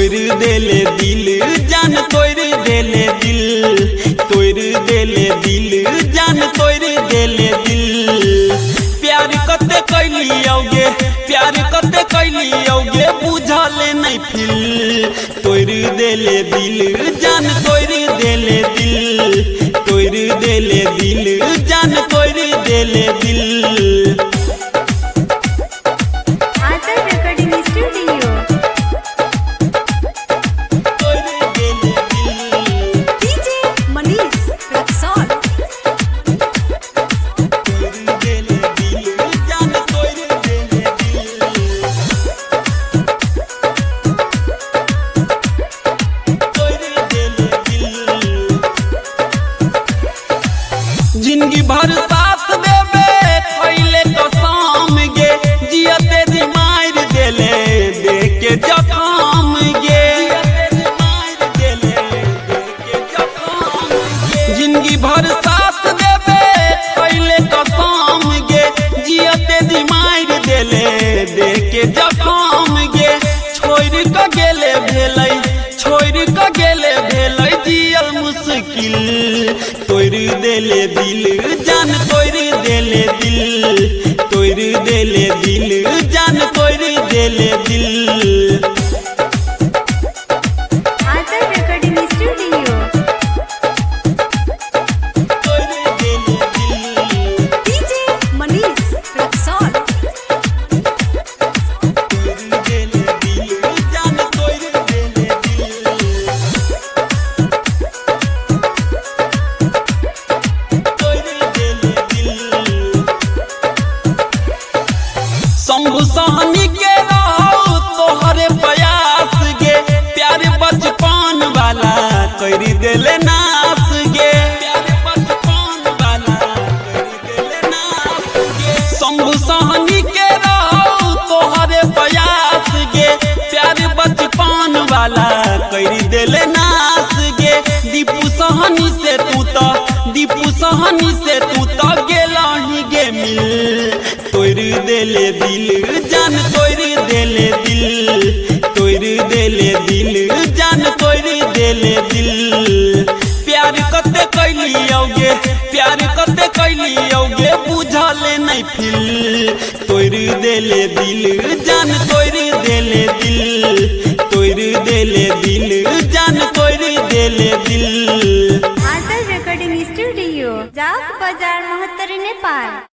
तोड़ देले दिल जान तोड़ देले दिल, तोड़ देले दिल जान तोड़ देले दिल। प्यार कते कैली औगे, प्यार कते कैली औगे बुझले नहीं फिल। तोड़ देले दिल जान तोड़ देले दिल, तोड़ देले दिल जान तोड़ देले दिल। जिंदगी भर साथ देवे खैले कसम गे, जियते दी मार देले देख के जखम गे। जिंदगी भर साथ देवे खैले कसम गे, जियते दी मार देले देख के जखम गे। छोड़ क गेले भेलै, छोड़ क गेले भेलै जियल मुश्किल। तोड़ देले दिल जान तोड़ देले दिल, तोड़ देले दिल जान तोड़ देले दिल। शंभु सहनी के रहो तोहरे प्रयास गे, प्यार बचपन वाला कर देले नास गे, प्यार बचपन वाला कर देले नास गे। शंभु सहनी के रहो तोहरे प्रयास गे, प्यार बचपन वाला कर देले नास गे। दीपू सहनी से तू तो, दीपू सहनी से तू तो गेला ही गे मिल। तोड़ देले दिल जान तोड़ देले दिल, तोड़ देले दिल जान तोड़ देले दिल। प्यार कते कैली औगे, प्यार कते कैली औगे बुझले नहीं फिल। तोड़ देले दिल जान तोड़ देले दिल, तोड़ देले दिल जान तोड़ देले दिल। आंचल रिकॉर्डिंग स्टूडियो, जाग बाजार, महत्तर, नेपाल।